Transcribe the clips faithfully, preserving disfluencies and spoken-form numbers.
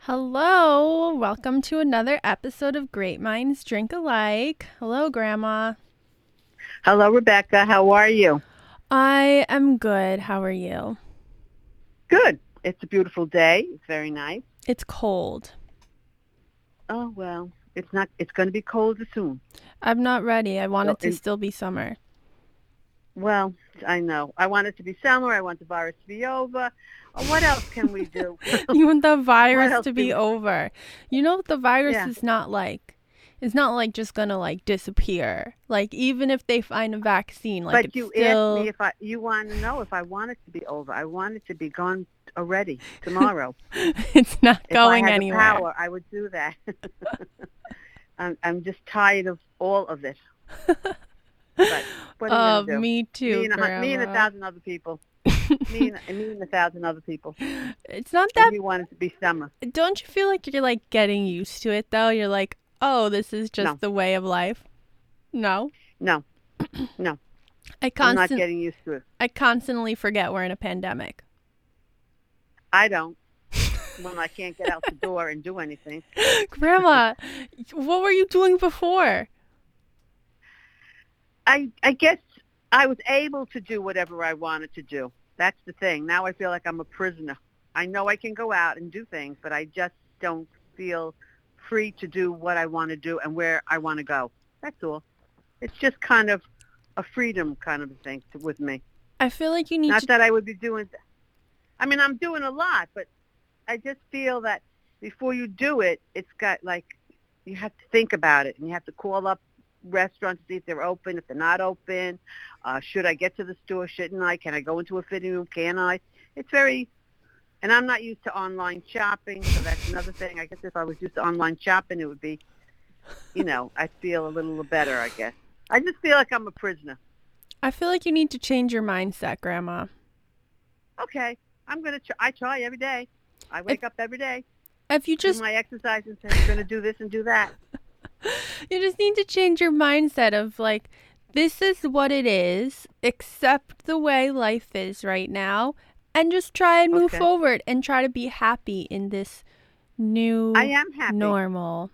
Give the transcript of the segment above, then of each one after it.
Hello, welcome to another episode of Great Minds Drink Alike. Hello, Grandma. Hello, Rebecca. How are you? I am good. How are you? Good. It's a beautiful day. It's very nice. It's cold. Oh, well, it's not, it's going to be colder soon. I'm not ready. I want So, it to and, still be summer. well, I know. I want it to be summer. I want the virus to be over. Uh, What else can we do? You want the What virus else to do be we, over. You know, the virus yeah. is not like, it's not like just gonna like disappear. Like, even if they find a vaccine, like, But it's you asked me still, if I, you want to know if I want it to be over. I want it to be gone already tomorrow. it's not If I going had the anywhere. power, I would do that. I'm, I'm just tired of all of it. But what are you Uh, going to do? me Me too, and a, hun- me and a Grandma. thousand other people. Me and, and me and a thousand other people. It's not And that. we want it to be summer. Don't you feel like you're like getting used to it though? You're like, oh, this is just No, the way of life. No, no, no. I I'm not constant getting used to it. I constantly forget we're in a pandemic. I don't. When I can't get out the door and do anything. Grandma, what were you doing before? I I guess I was able to do whatever I wanted to do. That's the thing. Now I feel like I'm a prisoner. I know I can go out and do things, but I just don't feel free to do what I want to do and where I want to go. That's all. It's just kind of a freedom kind of a thing to, with me. I feel like you need Not to. that I would be doing. I mean, I'm doing a lot, but I just feel that before you do it, it's got like you have to think about it, and you have to call up restaurants to see if they're open, if they're not open. Uh, should I get to the store? Shouldn't I? Can I go into a fitting room? Can I? It's very, and I'm not used to online shopping, so that's another thing. I guess if I was used to online shopping, it would be, you know, I feel a little better. I guess I just feel like I'm a prisoner. I feel like you need to change your mindset, Grandma. Okay, I'm gonna. Try, I try every day. I If wake up every day, if you do just my exercise, and say I'm gonna do this and do that. you just need to change your mindset of like, this is what it is. Accept the way life is right now, and just try and move Okay. forward and try to be happy in this I new am happy. normal.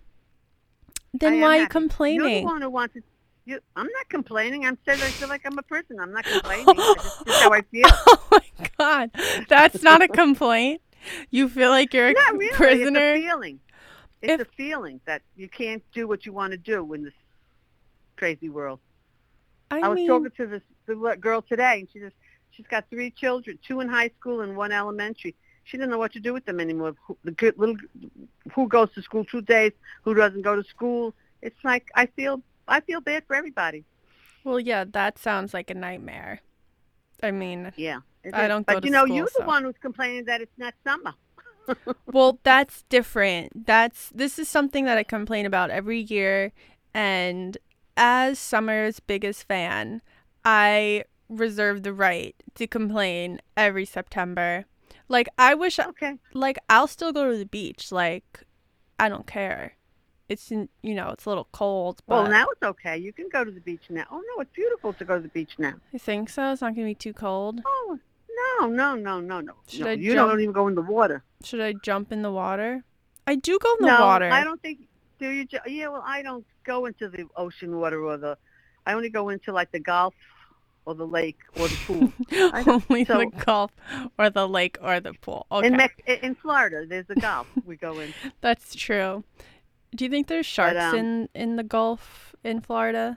I Then why am are you happy. You're the complaining? one who wants to. You, I'm not complaining. I'm saying I feel like I'm a person. I'm not complaining. It's just, just how I feel. Oh my God. That's not a complaint. You feel like you're a Not c- really. It's a prisoner? feeling. It's If a feeling that you can't do what you want to do in this crazy world. I I was mean, talking to this the li- girl today, and she just she's got three children, two in high school and one elementary. She didn't know what to do with them anymore. Who, the good little who goes to school two days, who doesn't go to school. It's like I feel I feel bad for everybody. well, yeah, that sounds like a nightmare. I mean, Yeah, it I is. don't go But to you know, school, you're the so. one who's complaining that it's not summer. Well, that's different. That's this is something that I complain about every year, and as Summer's biggest fan, I reserve the right to complain every September. Like I wish Okay. like I'll still go to the beach. Like I don't care. It's in, you know, it's a little cold, Well, but now it's okay. You can go to the beach now. Oh no, it's beautiful to go to the beach now. I think so. It's not going to be too cold. Oh no, no, no, no, no, Should no. I You jump don't even go in the water. should I jump in the water? I do go in the No, I water. don't think. Do you? ju- Yeah, well, I don't go into the ocean water or the. I only go into like the Gulf or the lake or the pool. I don't. Only the So Gulf or the lake or the pool. in Okay. Mex- in Florida, there's the Gulf we go in. That's true. Do you think there's But sharks um, in in the Gulf in Florida?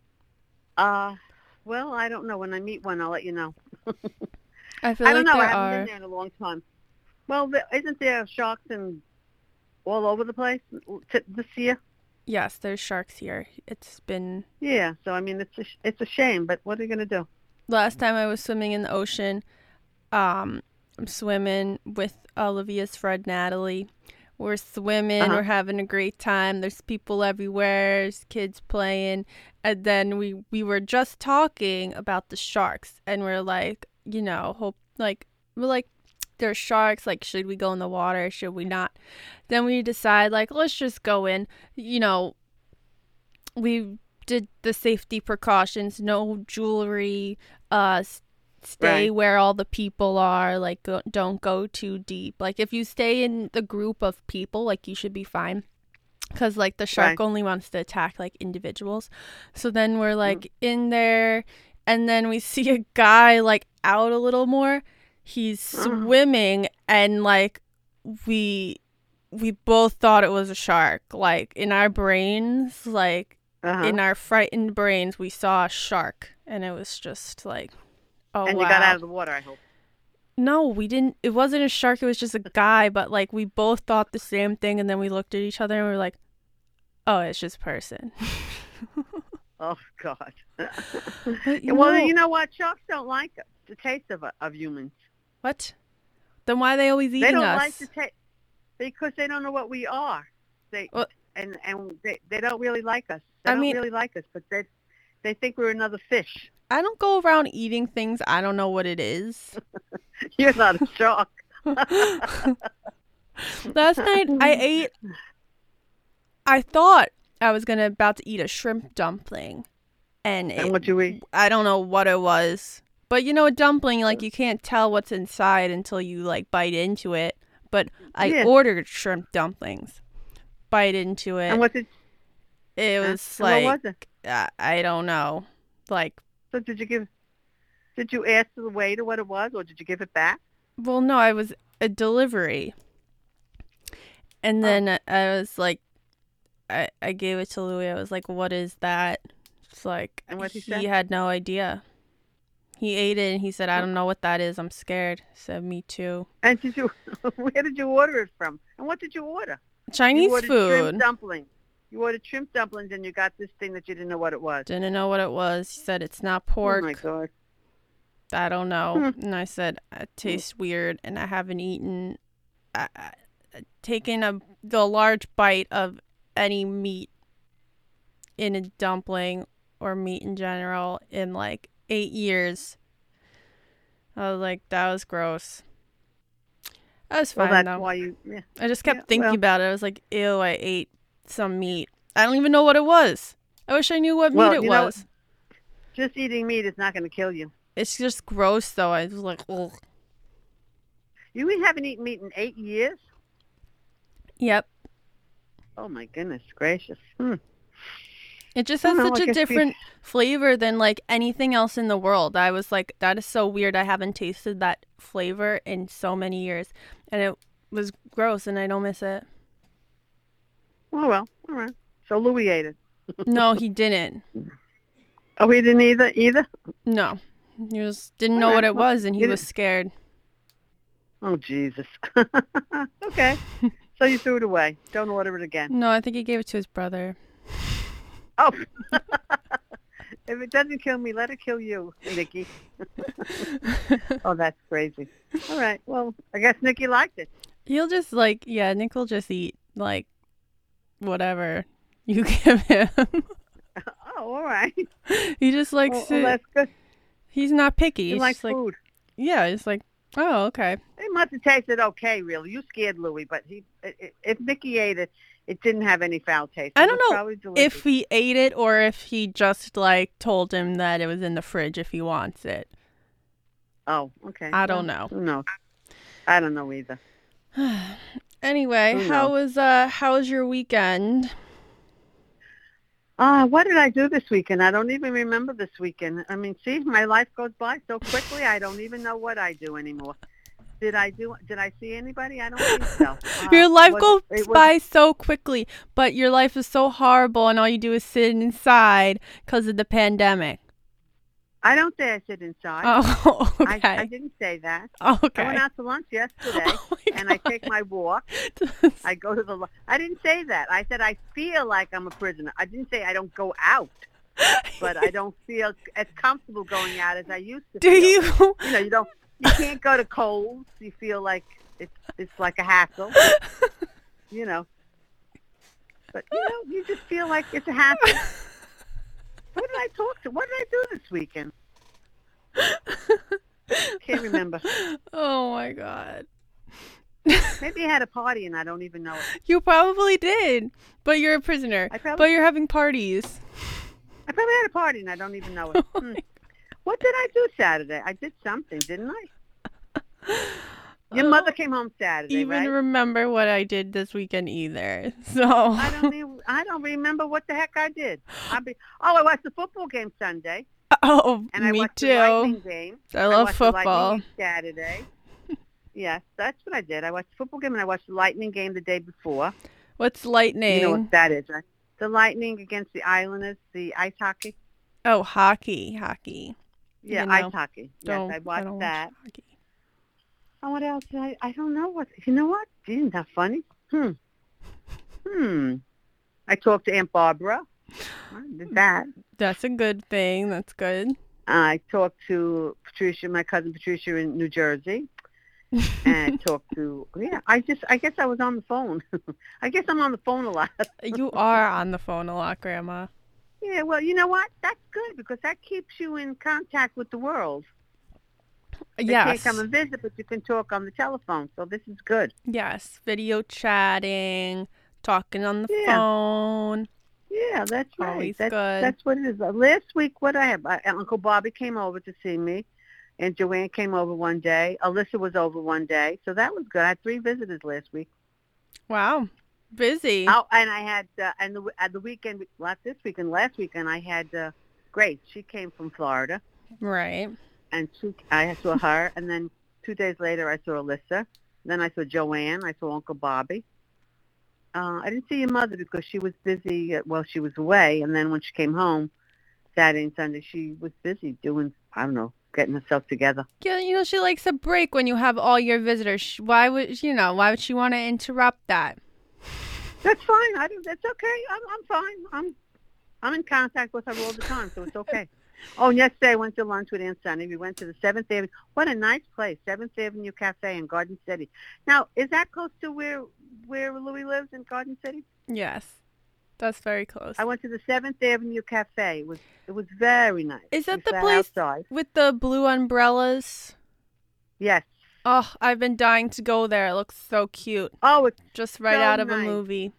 uh, well, I don't know. When I meat one, I'll let you know. I feel I don't like know. I there haven't been are. there in a long time. Well, there, isn't there sharks in all over the place t- this year? Yes, there's sharks here. It's been Yeah. So I mean, it's a, sh- it's a shame, but what are you gonna do? last time I was swimming in the ocean. Um, I'm swimming with Olivia's friend Natalie. We're Uh swimming, huh. we're having a great time. There's people everywhere, there's kids playing. And then we we were just talking about the sharks and we're like, you know, hope like we're like there's sharks, like should we go in the water, should we not? Then we decide like let's just go in. You know, we did the safety precautions, no jewelry, uh stay Right. where all the people are. Like, go, don't go too deep. Like, if you stay in the group of people, like, you should be fine. Because, like, the shark Right. only wants to attack, like, individuals. So then we're, like, mm. in there, and then we see a guy, like, out a little more. He's swimming, and, like, we we both thought it was a shark. Like, in our brains, like, uh-huh. in our frightened brains, we saw a shark. And it was just, like, oh, and wow. you got out of the water, I hope. No, we didn't. It wasn't a shark. It was just a guy. But, like, we both thought the same thing. And then we looked at each other and we were like, oh, it's just a person. Oh, God. But, you well, know, you know what? Sharks don't like the taste of of humans. What? Then why are they always eating us? They don't us? like the taste because they don't know what we are. They well, and and they, they don't really like us. They I don't mean, really like us, but they they think we're another fish. I don't go around eating things I don't know what it is. You're not a shark. Last night I ate. I thought I was gonna about to eat a shrimp dumpling, and, and it, what you eat? I don't know what it was, but you know, a dumpling, like, you can't tell what's inside until you, like, bite into it. But I yeah. ordered shrimp dumplings, bite into it. And what did? It was and like what was it? I, I don't know, like. So did you give? Did you ask the waiter what it was, or did you give it back? Well, no, I was a delivery, and then oh. I, I was like. I, I gave it to Louis. I was like, what is that? It's like, and what he, he said? had no idea. He ate it and he said, I don't know what that is. I'm scared. I said, me too. And did you, where did you order it from? And what did you order? Chinese you ordered food. Shrimp dumplings. You ordered shrimp dumplings and you got this thing that you didn't know what it was. Didn't know what it was. He said, it's not pork. Oh, my God. I don't know. Hmm. And I said, it tastes weird and I haven't eaten, I, I, taken a the large bite of any meat in a dumpling or meat in general in like eight years. I was like, that was gross. That was fine, well, that's though. Why you, yeah. I just kept yeah, thinking well. about it. I was like, ew, I ate some meat. I don't even know what it was. I wish I knew what well, meat it you was. Know, just eating meat is not going to kill you. It's just gross, though. I was like, ugh. You haven't eaten meat in eight years? Yep. Oh, my goodness gracious. Hmm. It just has know, such I a different we... flavor than, like, anything else in the world. I was like, that is so weird. I haven't tasted that flavor in so many years. And it was gross, and I don't miss it. Oh, well. All right. So Louis ate it. No, he didn't. Oh, he didn't either? Either? No. He just didn't know right. what it well, was, and he was scared. Oh, Jesus. Okay. So you threw it away. Don't order it again. No, I think he gave it to his brother. Oh. If it doesn't kill me, let it kill you, Nikki. Oh, that's crazy. All right. Well, I guess Nikki liked it. He'll just, like, yeah, Nick will just eat, like, whatever you give him. Oh, all right. He just likes well, it. Well, that's good. He's not picky. He He's likes just food. Like, yeah, it's like, oh, okay. It must have tasted okay, really. You scared Louis, but he, if Nikki ate it, it didn't have any foul taste. It I don't know if he ate it or if he just, like, told him that it was in the fridge if he wants it. Oh, okay. I don't well, know. Who knows? I don't know either. Anyway, how was uh how was your weekend? Uh, what did I do this weekend? I don't even remember this weekend. I mean, see, my life goes by so quickly, I don't even know what I do anymore. Did I do? Did I see anybody? I don't think so. Uh, your life was, goes was, by so quickly, but your life is so horrible, and all you do is sit inside because of the pandemic. I don't say I sit inside. Oh, okay. I, I didn't say that. Oh, okay. I went out to lunch yesterday, oh and I take my walk. I go to the. I didn't say that. I said I feel like I'm a prisoner. I didn't say I don't go out, but I don't feel as comfortable going out as I used to. Do feel. you? You know, you don't. You can't go to Kohl's. You feel like it's it's like a hassle. You know. But you know, you just feel like it's a hassle. What did I talk to? What did I do this weekend? Can't remember. Oh my God. Maybe I had a party and I don't even know it. You probably did, but you're a prisoner. I probably, but you're having parties. I probably had a party and I don't even know it. Oh hmm. What did I do Saturday? I did something, didn't I? Your I mother don't came home Saturday, even right? remember what I did this weekend either. I So, don't even, I don't remember what the heck I did. I be oh, I watched the football game Sunday, oh, and I me watched the too. Lightning game. I I love watched the Lightning football. game Saturday. Yes, that's what I did. I watched the football game and I watched the Lightning game the day before. What's You know what lightning? that is, right? The Lightning against the Islanders, the ice hockey. Oh, hockey, hockey. Yeah, You ice know, hockey. Yes, don't I I watched don't watch that. hockey. And what else? Did I I don't know what. You know what? Isn't that funny? Hmm. Hmm. I talked to Aunt Barbara. I did that. That's a good thing. That's good. I talked to Patricia, my cousin Patricia in New Jersey, and I talked to yeah. I just I guess I was on the phone. I guess I'm on the phone a lot. You are on the phone a lot, Grandma. Yeah. Well, you know what? That's good because that keeps you in contact with the world. They can't come Yes. and visit, but you can talk on the telephone. So this is good. Yes. Video chatting, talking on the Yeah. phone. Yeah, that's right. Always That's good. that's what it is. Uh, Last week, what I have, uh, Uncle Bobby came over to see me, and Joanne came over one day. Alyssa was over one day, so that was good. I had three visitors last week. Wow. Busy. Oh, and I had uh, and the at the weekend, not this weekend, last weekend, I had uh, Grace. She came from Florida, Right. and she I saw her, and then two days later, I saw Alyssa. Then I saw Joanne. I saw Uncle Bobby. Uh, I didn't see your mother because she was busy. Uh, well, she was away, and then when she came home Saturday and Sunday, she was busy doing I don't know, getting herself together. Yeah, you know, she likes a break when you have all your visitors. Sh- Why would, you know, why would she want to interrupt that? That's fine. I don't. That's okay. I'm I'm fine. I'm I'm in contact with her all the time, so it's okay. Oh, and yesterday I went to lunch with Aunt Sunny. We went to the Seventh Avenue. What a nice place, Seventh Avenue Cafe in Garden City. Now, is that close to where where Louis lives in Garden City? Yes. That's very close. I went to the Seventh Avenue Cafe. It was it was very nice. Is that We the sat place outside. with the blue umbrellas? Yes. Oh, I've been dying to go there. It looks so cute. Oh, it's Just right so out of a nice. movie.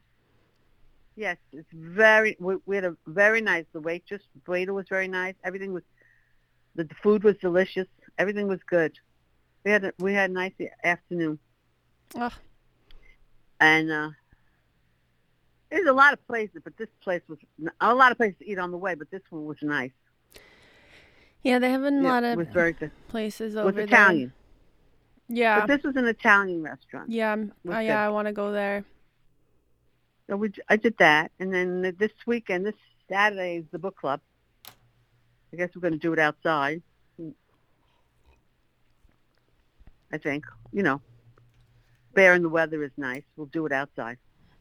Yes, it's very. We, we had a very nice. The waitress, the waiter was very nice. Everything was. The, the food was delicious. Everything was good. We had a, we had a nice afternoon. Ugh. And uh, there's a lot of places, but this place was a lot of places to eat on the way. But this one was nice. Yeah, they have a Yeah, lot it of was very good. places It over was there. Italian, Yeah. but this was an Italian restaurant. Yeah, I'm- was uh, good. yeah, I want to go there. So we, I did that, and then this weekend, this Saturday is the book club. I guess we're going to do it outside. I think, you know, bearing the weather is nice. We'll do it outside.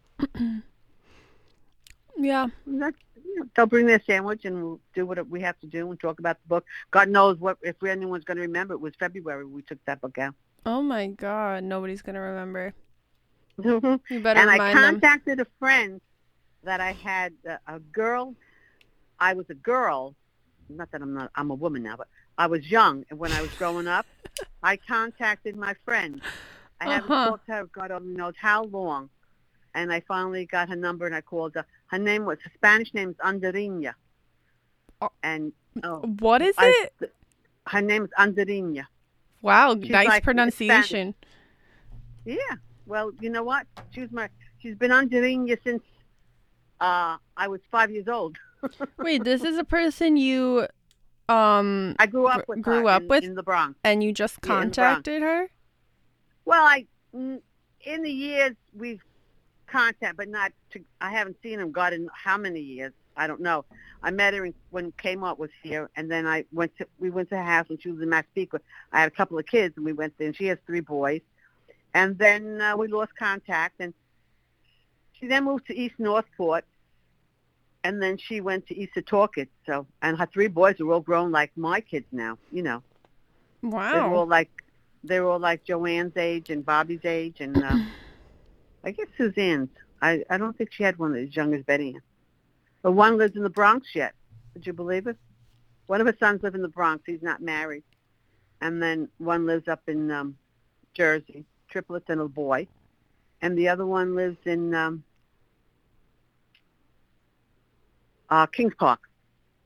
Yeah. And that's, you know, they'll bring their sandwich, and we'll do what we have to do and talk about the book. God knows what if anyone's going to remember. It was February we took that book out. Oh my God, nobody's gonna remember. and You better I remind them. contacted a friend that I had uh, a girl. I was a girl. Not that I'm not. I'm a woman now, but I was young, and when I was growing up, I contacted my friend. I haven't Uh-huh. talked to her God only knows how long, and I finally got her number and I called her. Her name was her Spanish name is Andariña, Oh. and oh, What is I- it? her name is Andariña. Wow, She's nice like pronunciation. Yeah. Well, you know what? She's my. She's been Andariña since uh, I was five years old. Wait, this is a person you um I grew up Gr- with grew her up in, with? in the Bronx. and you just Yeah, in the Bronx. contacted her? Well, I mm, in the years we've contact, but not. To, I haven't seen him. God, in how many years? I don't know. I met her in, when Kmart was here, and then I went to. We went to her house, and she was in Massapequa. I had a couple of kids, and we went there. And she has three boys, and then uh, we lost contact, and she then moved to East Northport, and then she went to East Setauket. So, and her three boys are all grown like my kids now. You know, they're all Wow. like they're all like Joanne's age and Bobby's age, and uh, I guess Suzanne's. I I don't think she had one as young as Betty Ann. But one lives in the Bronx yet. Would you believe it? One of her sons lives in the Bronx. He's not married, and then one lives up in um, Jersey, triplets and a boy, and the other one lives in um, uh, Kings Park.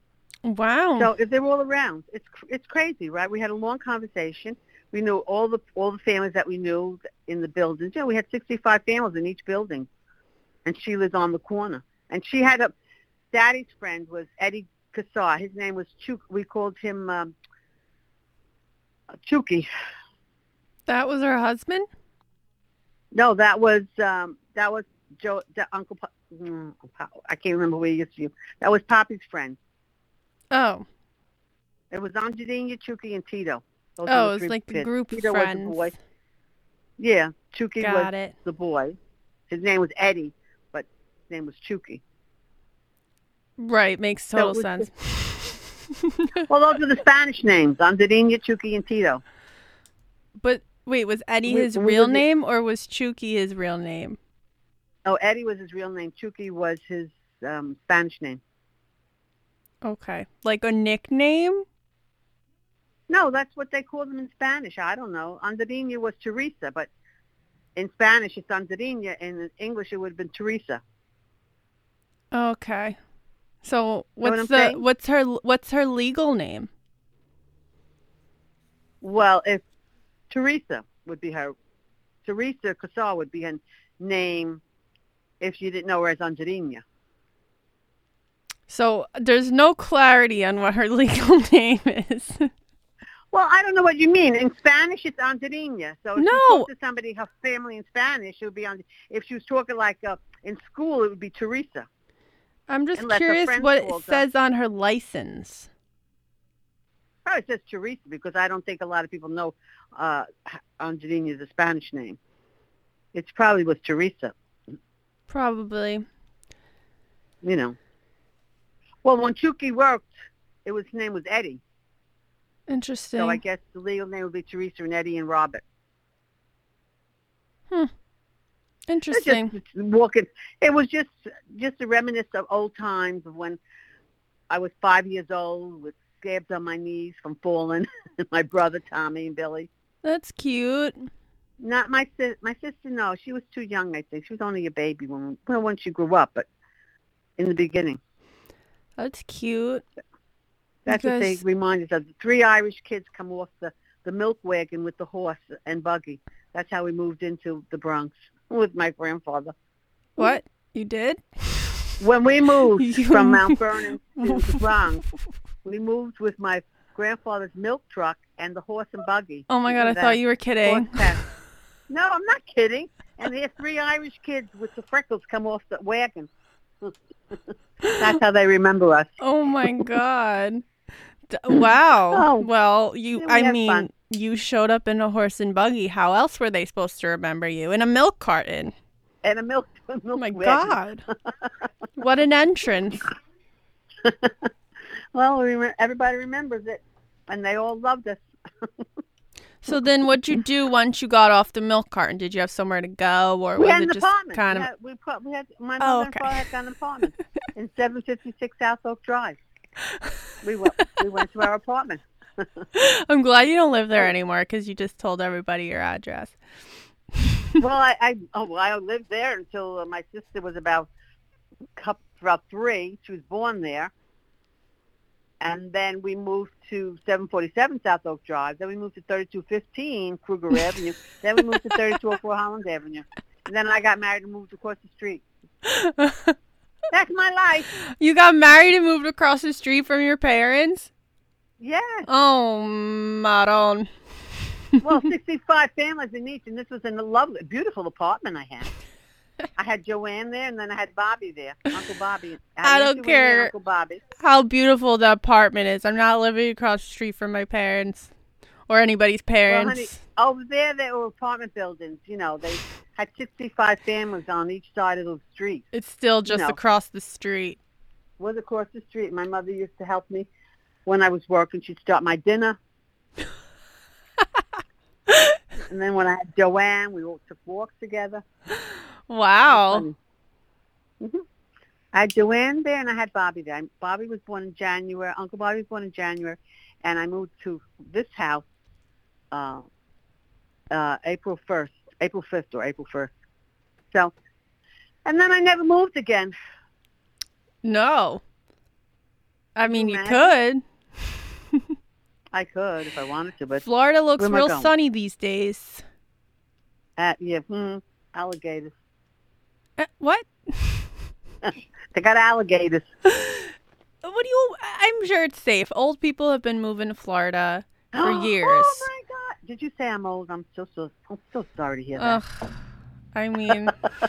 Wow. So if they're all around, it's it's crazy, right? We had a long conversation. We knew all the all the families that we knew in the buildings. You know, we had sixty-five families in each building, and she lived on the corner. And she had a Daddy's friend was Eddie Kassar. His name was Chuk. We called him um, Chucky. That was her husband? No, that was um, that was Joe, the Uncle. Pa- mm, I can't remember where he used to. That was Poppy's friend. Oh. It was Angelina, Chucky, and Tito. Those Oh, were it was three like the kids. group Tito friends. was the boy. Yeah, Chucky Got was it. the boy. His name was Eddie, but his name was Chucky. Right, makes So total it was sense. Well, those are the Spanish names: Angelina, Chucky, and Tito. But wait, was Eddie We- his we real were the- name or was Chucky his real name? Oh, Eddie was his real name. Chucky was his um, Spanish name. Okay. Like a nickname? No, that's what they call them in Spanish. I don't know. Angelina was Teresa, but in Spanish it's Angelina. In English it would have been Teresa. Okay. So Know what's what I'm the saying? what's her what's her legal name? Well, if Teresa would be her, Teresa Kassar would be her name if you didn't know her as Angelina. So there's no clarity on what her legal name is. Well, I don't know what you mean. In Spanish, it's Angelina. So if No. you talk to somebody, her family in Spanish, it would be on. If she was talking like uh, in school, it would be Teresa. I'm just Unless her curious friend what it calls her. says on her license. Probably says Teresa because I don't think a lot of people know uh, Angelina is a Spanish name. It's probably was Teresa. Probably. You know. Well, when Chucky worked, it was his name was Eddie. Interesting. So I guess the legal name would be Teresa and Eddie and Robert. Hmm. It's Interesting. just walking. It was just just a reminisce of old times of when I was five years old with scabs on my knees from falling. My brother Tommy and Billy. That's cute. Not my sis. My sister. No, she was too young. I think she was only a baby when well when she grew up, but in the beginning. That's cute. That's You what they guys- reminded us of. The three Irish kids come off the, the milk wagon with the horse and buggy. That's how we moved into the Bronx with my grandfather. What? You did? When we moved You- from Mount Vernon to the Bronx, we moved with my grandfather's milk truck and the horse and buggy. Oh my god, I thought you were kidding. Horse pack. No, I'm not kidding. And there's three Irish kids with the freckles come off the wagon. That's how they remember us. Oh my god. D- Wow. Oh. Well, you Yeah, we I had mean, fun. you showed up in a horse and buggy. How else were they supposed to remember you? In a milk carton. And a milk, a milk Oh my wagon. god. What an entrance. Well, we re- everybody remembers it, and they all loved us. So then what'd you do once you got off the milk carton? Did you have somewhere to go or We was had it an just apartment. kind we, of had, we, put, we had my Oh, mother okay. and father had got an apartment in seven fifty-six South Oak Drive. We went, we went to our apartment. I'm glad you don't live there anymore because you just told everybody your address. Well, I, I oh, well, I lived there until uh, my sister was about cup about three. She was born there, and then we moved to seven forty-seven South Oak Drive. Then we moved to thirty-two fifteen Kruger Avenue. Then we moved to thirty-two oh four Holland Avenue. And then I got married and moved across the street. That's my life. You got married and moved across the street from your parents? Yeah. Oh, Maron. Well, sixty-five families in each, and this was in a lovely, beautiful apartment I had. I had Joanne there, and then I had Bobby there, Uncle Bobby. I had don't Auntie Winnie and care. Uncle Bobby. How beautiful the apartment is. I'm not living across the street from my parents or anybody's Well, parents. honey, over there, there were apartment buildings. You know, they had sixty-five families on each side of the street. It's still just No. across the street. Was across the street. My mother used to help me when I was working. She'd start my dinner. And then when I had Joanne, we all took walks together. Wow. Mm-hmm. I had Joanne there, and I had Bobby there. Bobby was born in January. Uncle Bobby was born in January, and I moved to this house uh, uh, April first, April fifth, or April first. So, and then I never moved again. No. I Can you mean, you imagine? could. I could if I wanted to, but Florida where looks am I real going? sunny these days. Uh, yeah, hmm, alligators. Uh, what? They got alligators. What do you? I'm sure it's safe. Old people have been moving to Florida for Oh years. my God! Did you say I'm old? I'm so so. I'm so sorry to hear that. Ugh. I mean,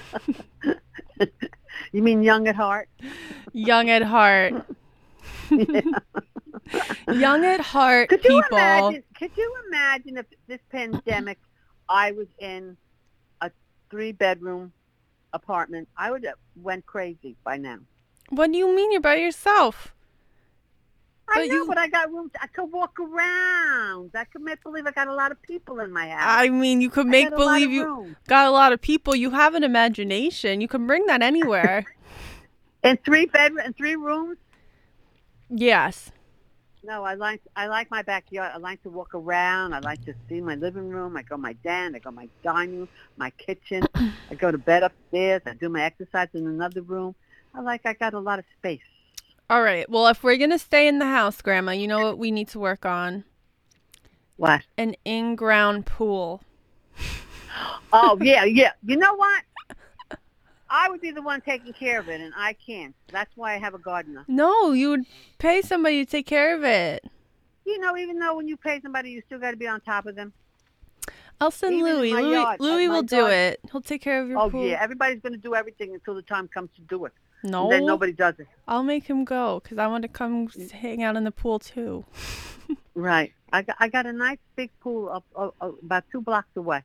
You mean young at heart? young at heart. Yeah. Young at heart Could you people. imagine? Could you imagine if this pandemic, I was in a three-bedroom apartment? I would have went crazy by now. What do you mean you're by yourself? I But know, you- but I got room. To, I could walk around. I could make believe I got a lot of people in my house. I mean, you could I make got a lot believe of you room. got a lot of people. You have an imagination. You can bring that anywhere. In three bedroom, in three rooms. Yes. No, I like I like my backyard. I like to walk around. I like to see my living room. I go my den. I go my dining room, my kitchen. I go to bed upstairs. I do my exercise in another room. I like I got a lot of space. All right. Well, if we're going to stay in the house, Grandma, you know what we need to work on? What? An in-ground pool. Oh yeah, yeah. You know what? I would be the one taking care of it, and I can't. That's why I have a gardener. No, you would pay somebody to take care of it. You know, even though when you pay somebody, you still got to be on top of them. I'll send Even in Louie. my Louie, yard, Louie uh, my will do garden. it. He'll take care of your Oh pool. yeah, everybody's going to do everything until the time comes to do it. No. And then nobody does it. I'll make him go because I want to come hang out in the pool too. Right. I got I got a nice big pool up, up, up about two blocks away.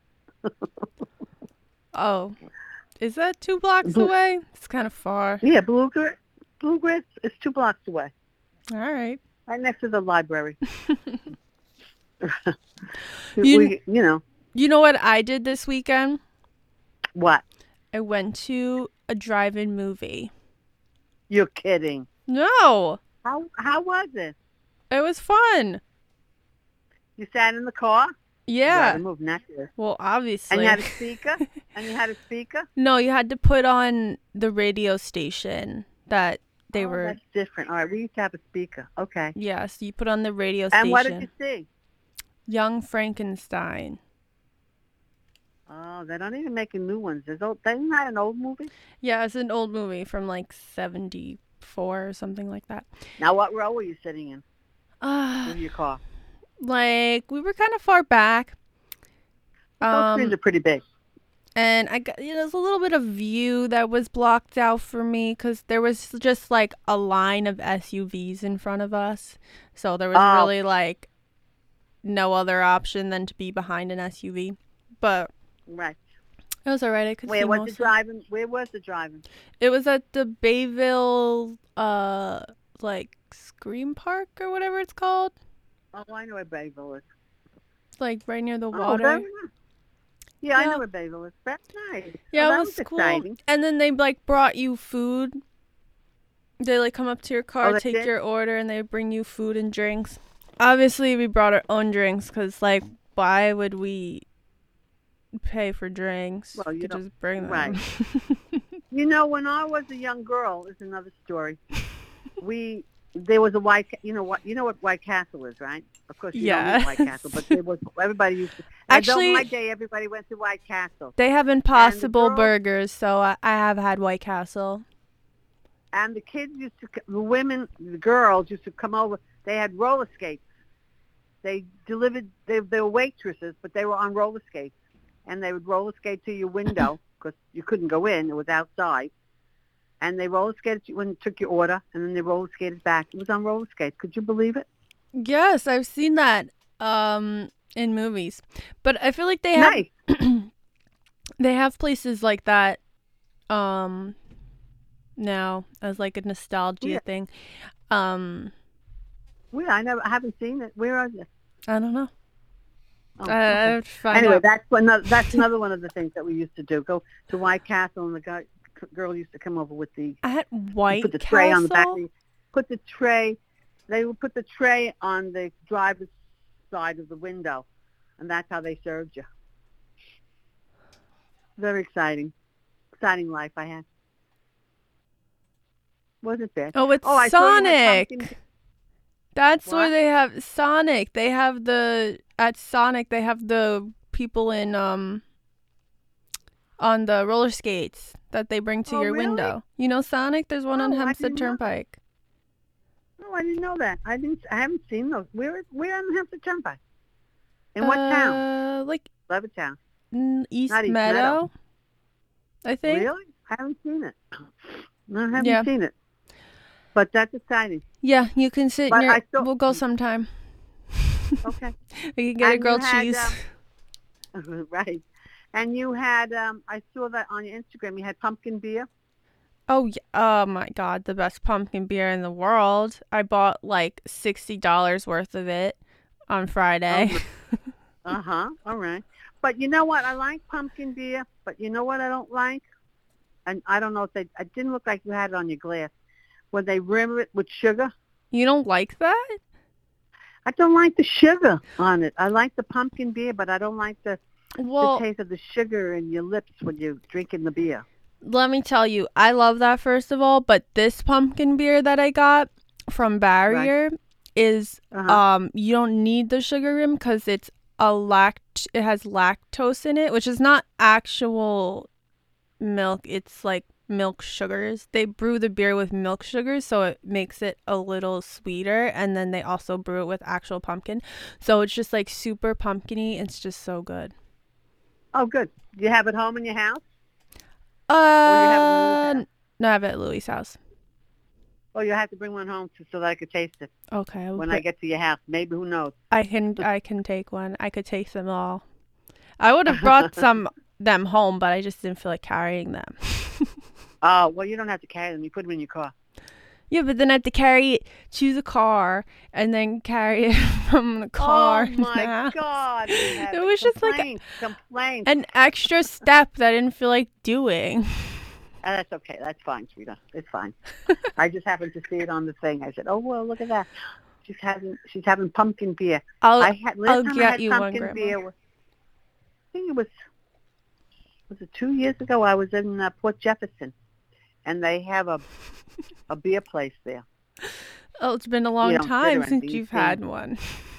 Oh, is that two blocks Blue- away? It's kind of far. Yeah, Bluegrass. Bluegrass is two blocks away, All right. right next to the library. You- we, you know You know what I did this weekend? what? I went to a drive-in movie. You're kidding. No, How how was it? it was fun. You sat in the car. Yeah. You move naturally. Well, obviously. And you had a speaker. and you had a speaker. No, you had to put on the radio station that they oh, were. That's different. All right, we used to have a speaker. Okay. Yes, you put on the radio station. And what did you see? Young Frankenstein. Oh, they don't even making new ones. Is old? Isn't that an old movie? Yeah, it's an old movie from like seventy-four or something like that. Now, what row were you sitting in Uh, of your car? like we were kind of far back. Those screens Um, are pretty big. and I got, you know, there's a little bit of view that was blocked out for me because there was just like a line of S U Vs in front of us. So there was Oh. really like no other option than to be behind an S U V. But Right. it was all right. I could Where see was most the of it. driving? Where was the driving? It was at the Bayville, uh, like Scream Park or whatever it's called. Oh, I know where Bayville is. It's like right near the Oh, water. very nice. Yeah, I Yeah. know where Bayville is. That's nice. Yeah, oh, it that was, was cool. exciting. And then they like brought you food. They like come up to your car, Oh, that's take it? your order, and they bring you food and drinks. Obviously, we brought our own drinks because, like, why would we pay for drinks? Well, you could don't- just bring them. right. You know, when I was a young girl, is another story. We there was a White. Ca- You know what? You know what White Castle is, right? Of course, you don't Yes. know White Castle, but there was everybody used to. Actually- in my day, everybody went to White Castle, They have Impossible girls- burgers, so I, I have had White Castle. and the kids used to, c- the women, the girls used to come over. They had roller skates. They delivered. They, they were waitresses, but they were on roller skates, and they would roller skate to your window because you couldn't go in; it was outside. And they roller skated when you took your order, and then they roller skated back. It was on roller skates. Could you believe it? Yes, I've seen that um, in movies. But I feel like they have Nice. they have places like that um, now as like a nostalgia Yeah. thing. Um, Well, I never, I haven't seen it. Where are they? I don't know. Oh, I, I okay. have to find Anyway, out. that's another. That's another one of the things that we used to do. Go to White Castle, and the guy, girl used to come over with the At White put the Castle. tray on the back. Of the, put the tray. They would put the tray on the driver's side of the window, and that's how they served you. Very exciting, exciting life I had. Wasn't bad. Oh, it's Oh, I saw you had Sonic. pumpkin- That's What? where they have Sonic. They have the at Sonic. They have the people in um on the roller skates that they bring to Oh, your really? window. You know Sonic? There's one on Oh, I Hempstead didn't know that. Turnpike. Oh, I didn't know that. I didn't. I haven't seen those. Where? Where on the Hampton Turnpike? In what town? Uh, like Levittown. n- East Not East Meadow, Meadow. I think. Really? I haven't seen it. No, I haven't Yeah. seen it. But that's exciting. Yeah, you can sit But near. I still- We'll go sometime. Okay. We can get a And you grilled had, cheese. um, right. And you had. Um, I saw that on your Instagram. You had pumpkin beer. Oh, yeah. Oh my God, the best pumpkin beer in the world. I bought like sixty dollars worth of it on Friday. Uh huh. All right. But you know what? I like pumpkin beer. But you know what I don't like? And I don't know if they. It didn't look like you had it on your glass. When they rim it with sugar. You don't like that? I don't like the sugar on it. I like the pumpkin beer, but I don't like the, Well, the taste of the sugar in your lips when you're drinking the beer. let me tell you, I love that first of all, but this pumpkin beer that I got from Barrier is Uh-huh. um you don't need the sugar rim because it's a lact it has lactose in it, which is not actual milk. It's like milk sugars. They brew the beer with milk sugars, so it makes it a little sweeter, and then they also brew it with actual pumpkin. So it's just like super pumpkin-y. It's just so good. Oh, good. Do you have it home in your house? Uh, have it in Lou's house? no, I have it at Louis' house. Or you have to bring one home to, so that I could taste it Okay, I'll when put- I get to your house. Maybe, who knows? I can I can take one. I could taste them all. I would have brought some them home, but I just didn't feel like carrying them. Oh, well, you don't have to carry them. You put them in your car. Yeah, but then I have to carry it to the car and then carry it from the car. Oh, my Nah. God. It was just like complaints, complaints. an extra step that I didn't feel like doing. Oh, that's okay. That's fine, sweetheart. It's fine. I just happened to see it on the thing. I said, "Oh well, look at that. She's having she's having pumpkin beer." I'll I had last I'll time I get had you one, pumpkin Grandma. beer. Was, I think it was was it two years ago. I was in uh, Port Jefferson, and they have a a beer place there. Oh, it's been a long don't sit time around since these you've things. had one.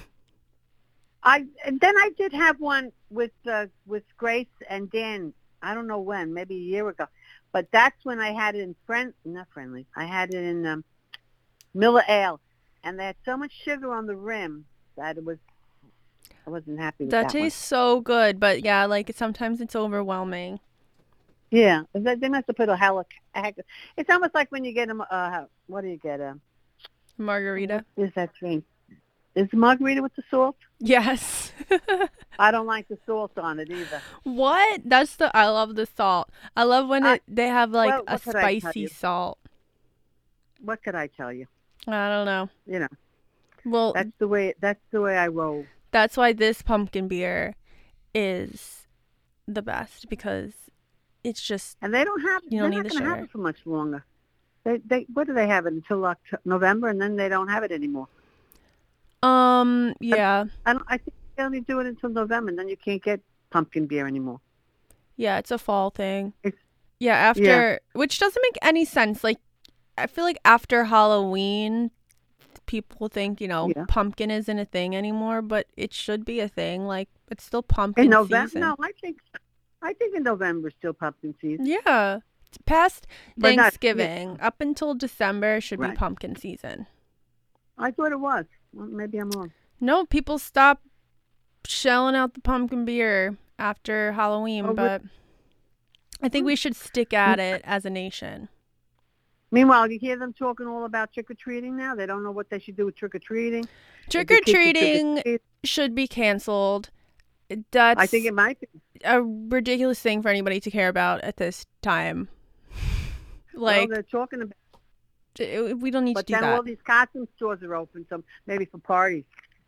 I and then I did have one with uh, with Grace and Dan. I don't know when, maybe a year ago, but that's when I had it in friend, not friendly. I had it in um, Miller Ale, and they had so much sugar on the rim that it was. I wasn't happy with that. That tastes so good, but yeah, like sometimes it's overwhelming. one. Yeah, is that- they must have put a helic. It's almost like when you get a uh, what do you get a? Margarita. What is that drink? Is the margarita with the salt? Yes. I don't like the salt on it either. What? That's the I love the salt. I love when I- it they have like well, a what could I tell spicy you? salt. What could I tell you? I don't know. You know, Well, that's the way. That's the way I roll. that's why this pumpkin beer is the best because it's just And they don't have. You don't they're need not the going to have sugar. it for much longer. They, they, what do they have it until October, November, and then they don't have it anymore. um yeah. I don't. I think they only do it until November, and then you can't get pumpkin beer anymore. Yeah, it's a fall thing. It's- Yeah, after which doesn't make any sense. Like I feel like after Halloween people think, you know, Yeah. pumpkin isn't a thing anymore, but it should be a thing. Like it's still pumpkin In November? season. No, I think. I think in November is still pumpkin season. Yeah. It's past But not- Thanksgiving. Up until December should be Right. pumpkin season. I thought it was. Well, maybe I'm wrong. No, people stop shelling out the pumpkin beer after Halloween, Oh, re- but I think we should stick at it as a nation. Meanwhile, you hear them talking all about trick or treating now. They don't know what they should do with trick or treating. Trick or treating should be canceled. That's I think it might be. a ridiculous thing for anybody to care about at this time. Like, well, they're talking about. it- we don't need But to do then that. all these costume stores are open, so maybe for parties.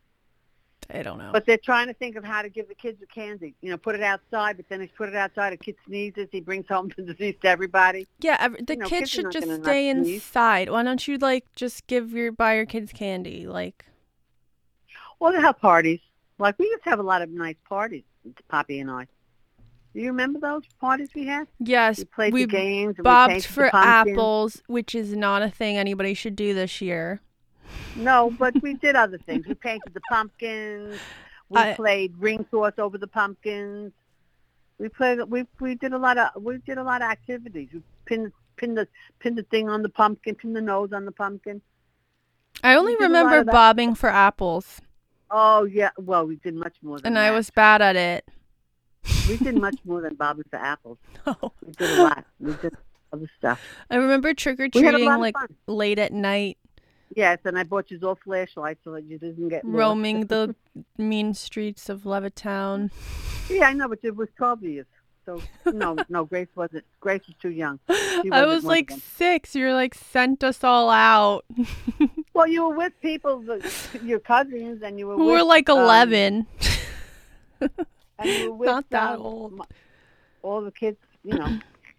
I don't know. But they're trying to think of how to give the kids the candy. You know, put it outside, but then if you put it outside, a kid sneezes, he brings home the disease to everybody. Yeah, ev- the you know, kids kids are should not just gonna not stay sneeze. inside. Why don't you like just give your buy your kids candy? Like, Well, they have parties. Like, we used to have a lot of nice parties, Poppy and I. Do you remember those parties we had? yes, We played we the games. And we bobbed painted for the pumpkins. apples, which is not a thing anybody should do this year. No, but we did other things. We painted the pumpkins. We I, played ring toss over the pumpkins. We played. We we did a lot of we did a lot of activities. We pinned pinned the pinned the thing on the pumpkin, pinned the nose on the pumpkin. I We only did a lot remember of that. bobbing for apples, Oh yeah. Well, we did much more than and that. I was bad at it. We did much more than bobbing for apples. Oh. We did a lot. We did other stuff. I remember trick or We had a treating lot of like fun. late at night, Yes, and I bought you all flashlights so that you didn't get lost. roaming the mean streets of Levittown. Yeah, I know, but it was twelve years. So no, no, Grace wasn't. Grace was too young. She I wasn't was one of like them. six. You're like sent us all out. Well, you were with people, the, your cousins, and you were Who with, were like um, eleven. and you were with Not that um, old. all the kids. You know.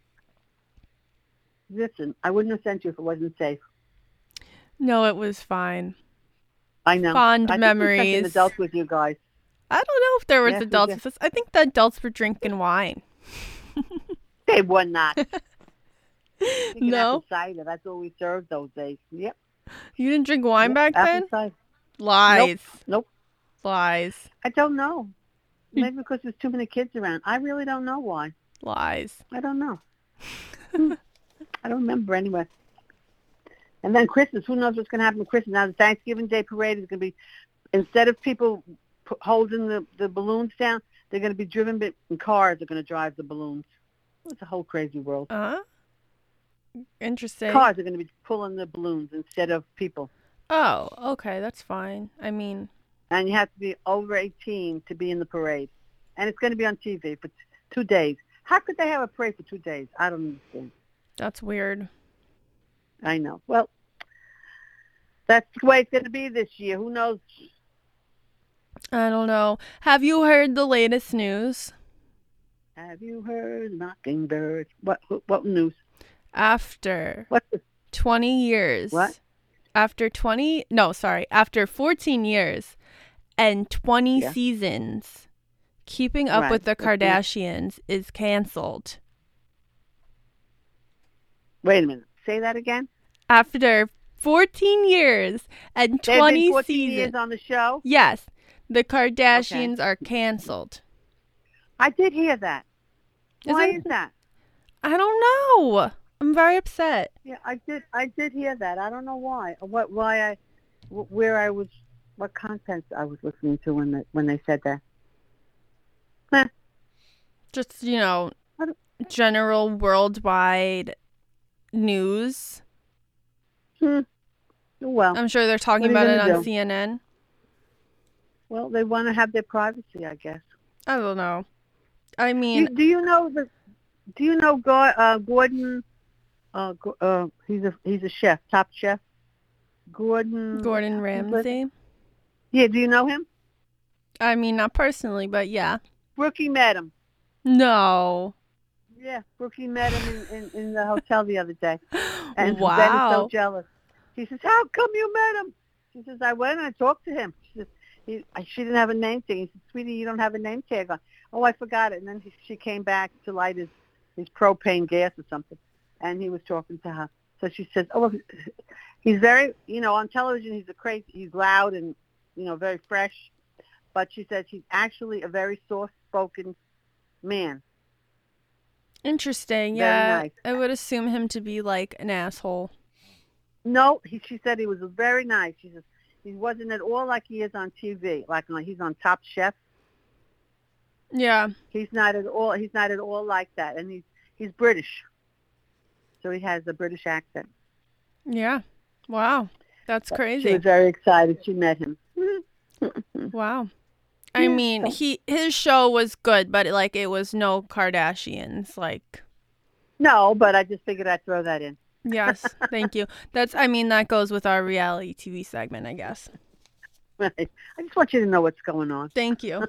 Listen, I wouldn't have sent you if it wasn't safe. No, it was fine. I know. Fond I think we memories. sent an adult with you guys. I don't know if there was Yes, we adults did. with us. I think the adults were drinking wine. They were not. You can No? apple cider. That's all we served those days. Yep. You didn't drink wine Yep, back apple then? cider. Lies. Nope. Lies. I don't know. Maybe because there's too many kids around. I really don't know why. Lies. I don't know. Hmm. I don't remember anyway. And then Christmas. Who knows what's going to happen with Christmas? Now the Thanksgiving Day parade is going to be, instead of people p- holding the, the balloons down, they're going to be driven by, in cars are going to drive the balloons. It's a whole crazy world. Uh-huh. Interesting. Cars are going to be pulling the balloons instead of people. Oh, okay. That's fine. I mean, And you have to be over eighteen to be in the parade. And it's going to be on T V for t- two days. How could they have a parade for two days? I don't understand. that's weird. I know. Well, that's the way it's going to be this year. Who knows? I don't know. Have you heard the latest news? Have you heard Mockingbird? What what news? After What's the, twenty years. What? After twenty, no, sorry, after fourteen years and twenty Yeah. seasons, Keeping Up Right. with the What's the news? Kardashians is canceled. Wait a minute. Say that again. After fourteen years and They've been twenty fourteen years seasons. on the show. Yes, the Kardashians are canceled. I did hear that. Why Isn't- is that? I don't know. I'm very upset. Yeah, I did. I did hear that. I don't know why. What? Why I? wh- Where I was? What content I was listening to when they, when they said that? Huh. Just, you know, I don't- general worldwide news. Hmm. Well, I'm sure they're talking What are about you it gonna on do? C N N. well, they want to have their privacy, I guess. I don't know. I Do, mean, do you know the? Do you know Go- uh, Gordon? Uh, Go- uh, he's a he's a chef, top chef. Gordon. Gordon Ramsay. Yeah. Do you know him? I mean, not personally, but yeah. Brookie met him. No. Yeah, Brookie met him in, in, in the hotel the other day. And Ben is Wow. so jealous. She says, "How come you met him?" She says, "I went and I talked to him." She says, he, she didn't have a name tag. He said, "Sweetie, you don't have a name tag on." Oh, I forgot it. And then he, she came back to light his, his propane gas or something, and he was talking to her. So she says, "Oh, well, he's very, you know, on television he's a crazy, he's loud and, you know, very fresh." But she says he's actually a very soft-spoken man. Interesting. Very Yeah. nice. I would assume him to be like an asshole. No, he, she said he was very nice. She says he wasn't at all like he is on T V, like like he's on Top Chef. Yeah. He's not at all. He's not at all like that, and he's he's British, so he has a British accent. Yeah. Wow. That's She crazy. was very excited. She met him. Wow. I Yeah, mean, so- he his show was good, but like it was no Kardashians. Like, No, but I just figured I'd throw that in. yes, thank you. That's I mean that goes with our reality T V segment, I guess. Right. I just want you to know what's going on. Thank you.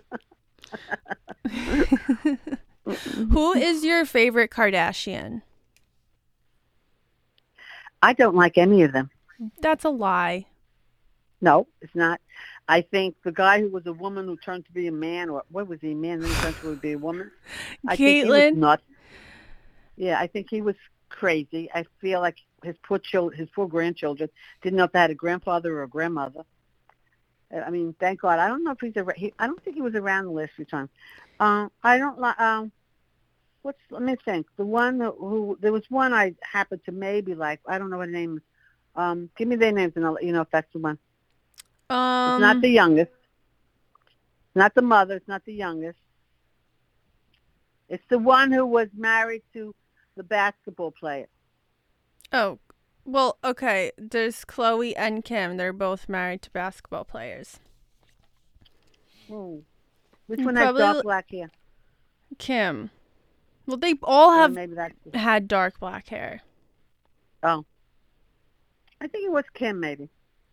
Who is your favorite Kardashian? I don't like any of them. That's a lie. No, it's not. I think the guy who was a woman who turned to be a man, or what was he, a man, then he turned to be a woman? I think he was Caitlyn. nuts. Yeah, I think he was crazy. I feel like his poor children, his poor grandchildren, didn't know if they had a grandfather or a grandmother. I mean, thank God. I don't know if he's around. He, I don't think he was around the last few times. Um, I don't like. Um, what's? Let me think. The one who, who there was one I happened to maybe like. I don't know what her name is. Um, give me their names and I'll let you know if that's the one. Um, it's not the youngest. It's not the mother. It's not the youngest. It's the one who was married to the basketball player. Oh, well, okay. There's Chloe and Kim. They're both married to basketball players. Hmm. Which You one has probably dark l- black hair? Kim. Well, they all Or have maybe that's. had dark black hair. Oh. I think it was Kim, maybe.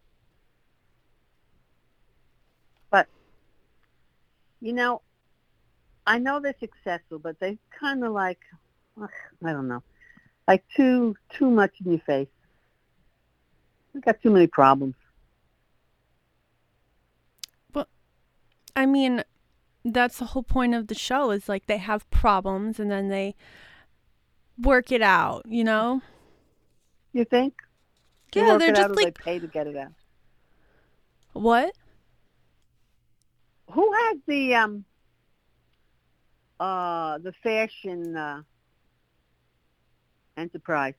But, you know, I know they're successful, but they kind of like, ugh, I don't know, like too too much in your face. They got too many problems. Well, I mean, that's the whole point of the show is like they have problems and then they work it out, you know? You think? They Yeah, work they're it just out or like, they pay to get it out. what? Who has the um uh the fashion uh, enterprise?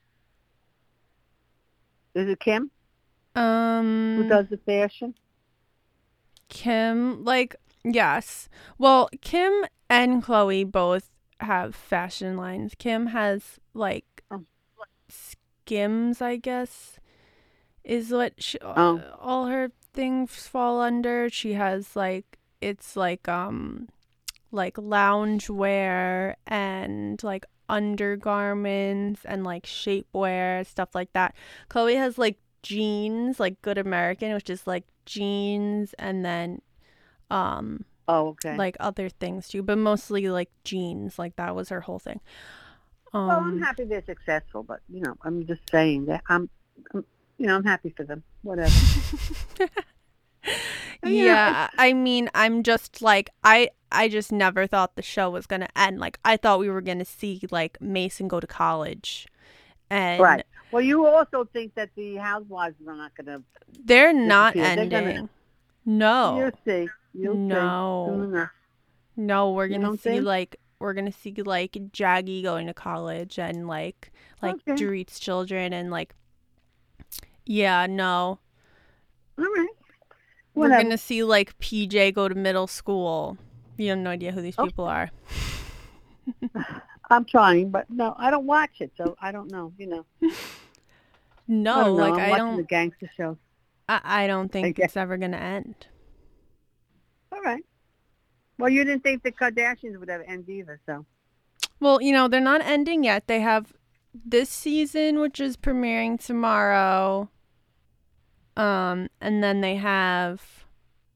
Is it Kim Um, who does the fashion? Kim, like, yes. Well, Kim and Chloe both have fashion lines. Kim has, like, Oh. Skims, I guess, is what she, Oh. all her things fall under. She has, like, it's like, um, like loungewear and, like, undergarments and, like, shapewear, stuff like that. Chloe has, like, jeans, like Good American, which is, like, jeans and then um Oh, okay. like other things too, but mostly like jeans. Like that was her whole thing. Um Well, I'm happy they're successful, but you know, I'm just saying that I'm, I'm you know, I'm happy for them. Whatever. yeah, I mean, I'm just like I I just never thought the show was going to end. Like I thought we were going to see like Mason go to college. And Right. Well, you also think that the housewives are not going to. they're not disappear. They're ending. gonna- No. You'll see. You'll No. see. Soon enough. No, we're You gonna don't see think? like we're gonna see like Jackie going to college and like like Okay. Dorit's children and like yeah, no. All right. We're Whatever. gonna see like P J go to middle school. You have no idea who these Okay. people are. I'm trying, but no, I don't watch it, so I don't know. You know. No, I don't know. like I'm I watching don't the gangster show. I, I don't think Okay. it's ever gonna end. All right. Well, you didn't think the Kardashians would ever end either, so. Well, you know, they're not ending yet. They have this season, which is premiering tomorrow. Um, and then they have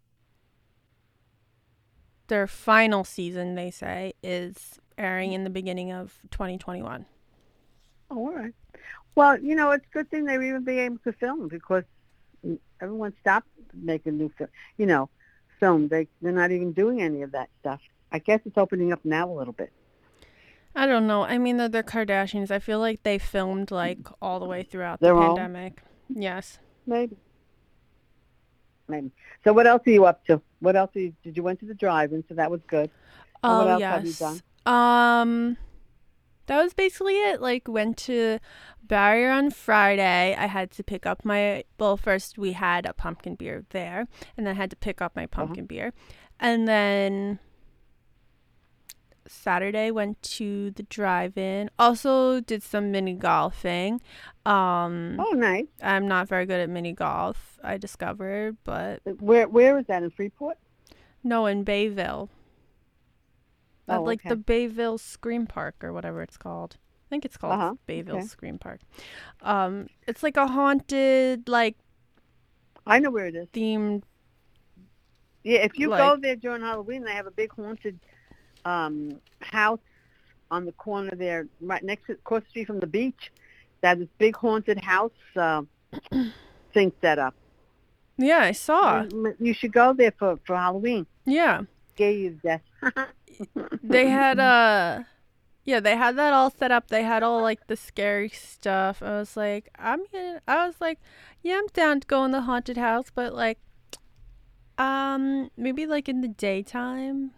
their final season, they say, is airing in the beginning of twenty twenty-one. Oh, all right. Well, you know, it's a good thing they were even be able to film because everyone stopped making new film. You know, film. They they're not even doing any of that stuff. I guess it's opening up now a little bit. I don't know. I mean, they're the Kardashians. I feel like they filmed like all the way throughout They're the all? pandemic. Yes. Maybe. Maybe. So what else are you up to? What else are you, did you went to the drive-in? So that was good. And Oh what else yes. have you done? Um, that was basically it. Like, went to Barrier on Friday. I had to pick up my. Well, first we had a pumpkin beer there, and then I had to pick up my pumpkin Uh-huh. beer, and then Saturday went to the drive-in. Also did some mini golfing. Um, Oh, nice. I'm not very good at mini golf, I discovered, but Where where is that, in Freeport? no, in Bayville. At Oh, like okay. the Bayville Scream Park or whatever it's called. I think it's called Uh-huh, Bayville okay. Scream Park. Um, it's like a haunted, like I know where it is. themed. Yeah, if you Like- go there during Halloween, they have a big haunted um, house on the corner there, right next to, across the street from the beach. They have this big haunted house uh, thing set up. Yeah, I saw. You, you should go there for, for Halloween. Yeah, Scare you to death. they had uh, Yeah, they had that all set up. They had all like the scary stuff. I was like, I'm gonna. I was like, yeah, I'm down to go in the haunted house, but like, um, maybe like in the daytime.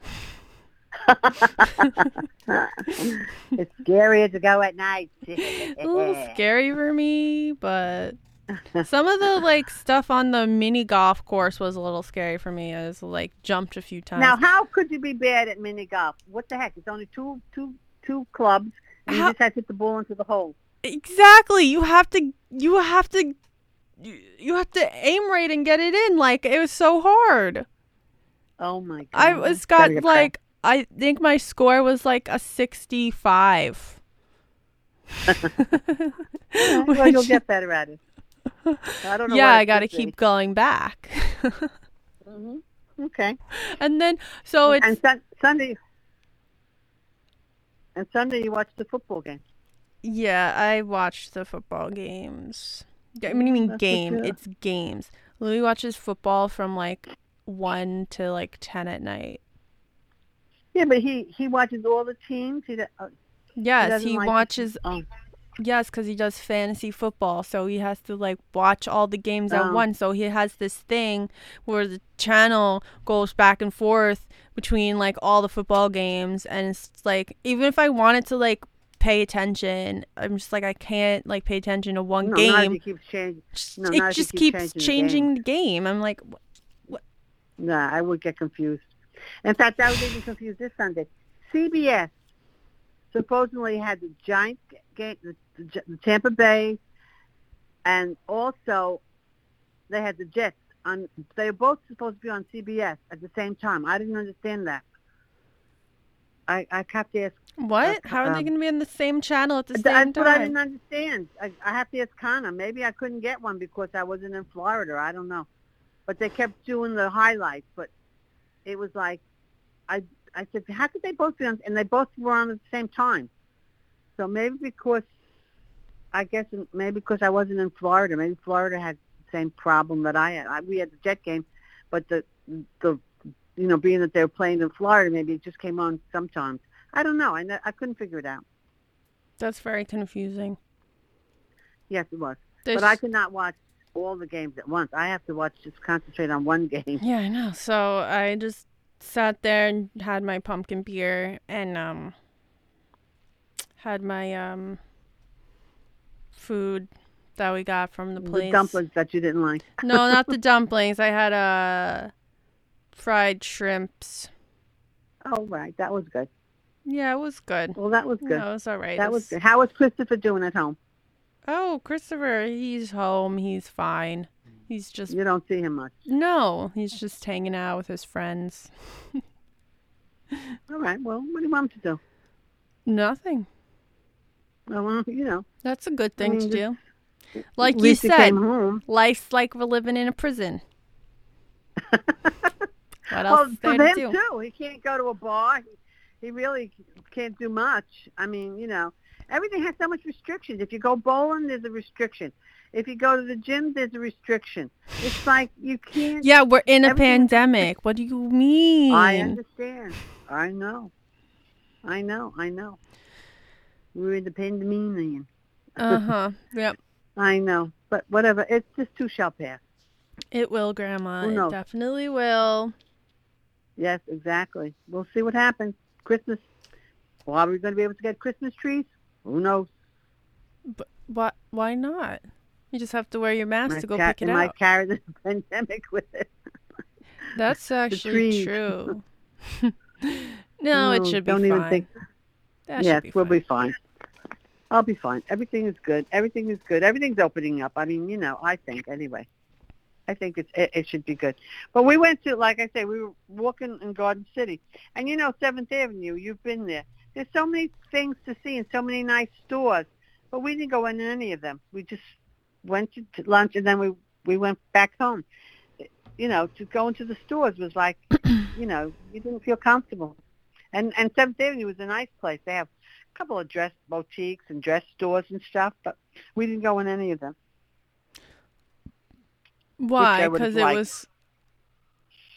It's scarier to go at night. A little scary for me, but some of the like stuff on the mini golf course was a little scary for me. I was like jumped a few times. Now, how could you be bad at mini golf? What the heck? It's only two, two, two clubs, and you How- just have to hit the ball into the hole. Exactly. You have to. You have to. You, you have to aim right and get it in. Like it was so hard. Oh my god! I was got Gotta get like I think my score was like a sixty-five. back. Well, you'll get better at it. I don't know. Yeah, what I it got to should be. keep going back. hmm Okay. And then so it's and sun- Sunday. And Sunday you watch the football game. yeah, I watched the football games. I mean, I mean That's what game. you- It's games. Louis watches football from like one to like ten at night. Yeah, but he he watches all the teams. He, do- uh, Yes, doesn't he like- watches. oh, Yes, because he does fantasy football, so he has to like watch all the games at Oh. once. So he has this thing where the channel goes back and forth between like all the football games, and it's like even if I wanted to like pay attention, I'm just like I can't like pay attention to one no, not if game. he keeps changing. Just- no, it not if you just keep keeps changing the changing the game. I'm like, wh- Nah, I would get confused. In fact, I was even confused this Sunday. C B S supposedly had the Giant game, the, the, J- the Tampa Bay, and also they had the Jets on. They were both supposed to be on C B S at the same time. I didn't understand that. I I kept asking. what? How are they um, going to be on the same channel at the same That's what I time? didn't understand. I, I have to ask Connor. Maybe I couldn't get one because I wasn't in Florida. I don't know. But they kept doing the highlights. But it was like, I I said, how could they both be on? And they both were on at the same time. So maybe because, I guess maybe because I wasn't in Florida. Maybe Florida had the same problem that I had. I, we had the Jet game, but the the you know being that they were playing in Florida, maybe it just came on sometimes. I don't know. I ne- I couldn't figure it out. That's very confusing. Yes, it was. There's- But I could not watch all the games at once. I have to watch, just concentrate on one game. Yeah, I know. So I just sat there and had my pumpkin beer and um had my um food that we got from the place. The dumplings that you didn't like. No, not the dumplings. I had uh fried shrimps. Oh, right. That was good. Yeah, it was good. Well, that was good. No, it was all right. that It was good. How was Christopher doing at home? Oh, Christopher, he's home. He's fine. He's just You don't see him much. no, he's just hanging out with his friends. All right. Well, what do you want him to do? Nothing. Well, you know. That's a good thing mean, to just- do. Like at you least he said, came home. life's like we're living in a prison. What else Well, is for there to him do? too. He can't go to a bar. He, he really can't do much. I mean, you know, everything has so much restrictions. If you go bowling, there's a restriction. If you go to the gym, there's a restriction. It's like you can't. Yeah, we're in a Everything- pandemic. What do you mean? I understand. I know. I know. I know. We're in the pandemonium. Uh huh. Yep. I know. But whatever. It's just too shall pass. It will, Grandma. Who It knows? definitely will. Yes, exactly. We'll see what happens. Christmas. Well, are we going to be able to get Christmas trees? Who knows? Why? Why not? You just have to wear your mask Might to go ca- pick it it out. might carry the pandemic with it. That's actually trees. true. No, it No, should be don't fine. even think. That Yes, should be we'll fine. be fine. I'll be fine. Everything is good. Everything is good. Everything's opening up. I mean, you know, I think anyway. I think it's, it, it should be good. But we went to, like I say, we were walking in Garden City. And you know, seventh Avenue, you've been there. There's so many things to see and so many nice stores. But we didn't go in any of them. We just went to to lunch and then we, we went back home. You know, to go into the stores was like, you know, you didn't feel comfortable. And and seventh Avenue was a nice place. They have a couple of dress boutiques and dress stores and stuff, but we didn't go in any of them. Why? I would've Because it liked. was.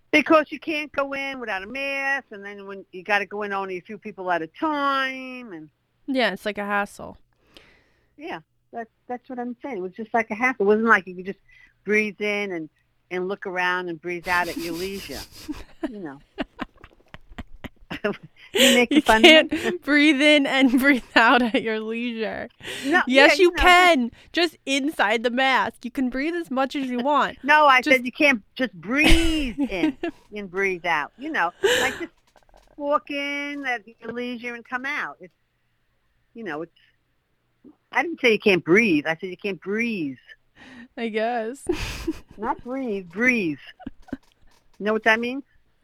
Because you can't go in without a mask, and then when you got to go in only a few people at a time, and Yeah, it's like a hassle. yeah, that's that's what I'm saying. It was just like a hassle. It wasn't like you could just breathe in and and look around and breathe out at your leisure. You know, you making You fun can't of me? breathe in and breathe out at your leisure. No, Yes, yeah, you know, can. Just inside the mask. You can breathe as much as you want. No, I Just- said you can't just breathe in and breathe out. You know, like just walk in at your leisure and come out. It's, you know, it's. I didn't say you can't breathe. I said you can't breathe. I guess. Not breathe, breathe. You know what that means?